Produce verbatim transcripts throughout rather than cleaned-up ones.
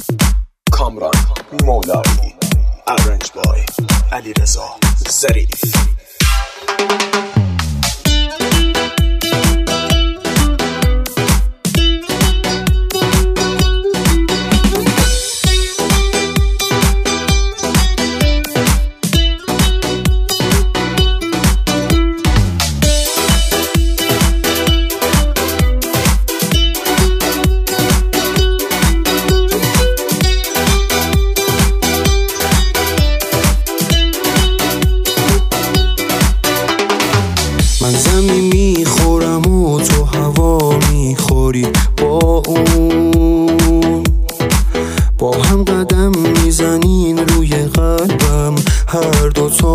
کامران مولایی، ارنج بای علیرضا ظریف. من زمین میخورم و تو هوا میخوری، با اون با هم قدم میزنین روی قلبم هر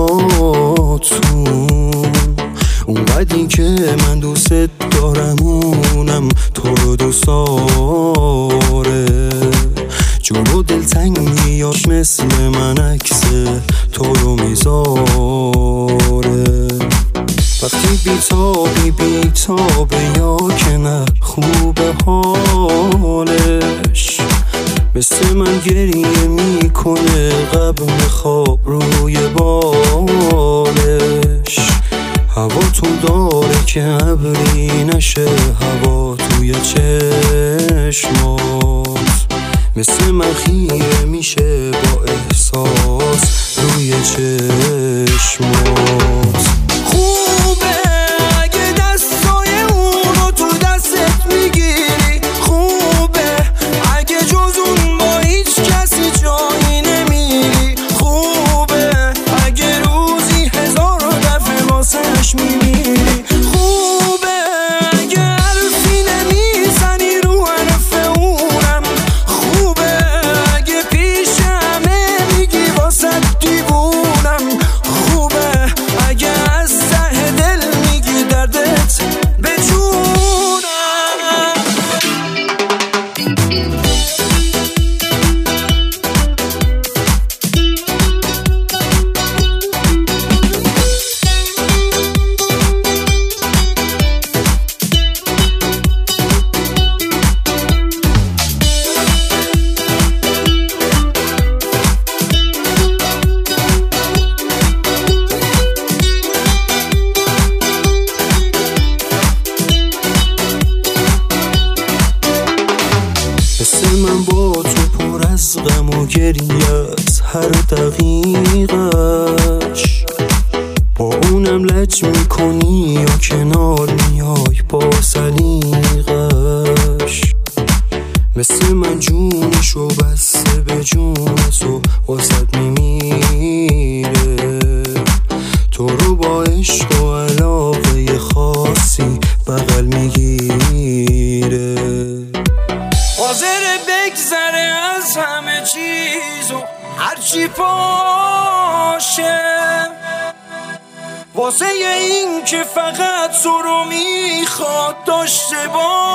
دوتاتون. اون قدری که من دوست دارم اونم تو رو دوست داره. جلو دلتنگیاش مثل من عکس تو رو میذاره. وقتی بیتابی بیتابه یا که نه خوبه حالش، مثل من گریه میکنه قبل خواب روی بالش. هواتون داره که ابری نشه هوا توی چشمات، مثل من خیره میشه با احساس روی چشمات. من با تو پر از غم و گریه از هر دقیقش، با اونم لج میکنی یا کنار میای با سلیقش. مثل من جونشو بسته به جون تو واسد میمیره. تو رو با عشق و علاقه خاصی بغل میگیره. حاضر بگذره از همه چیز و هرچی باشه، واسه این که فقط تو رو میخواد داشته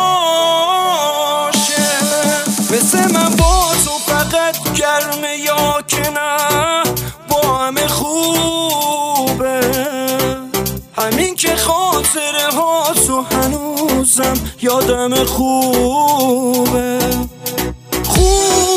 باشه. مثل من با تو فقط گرمه یا که نه با همه خوبه. همین که خاطره ها تو هنوزم یادم خوبه. خوب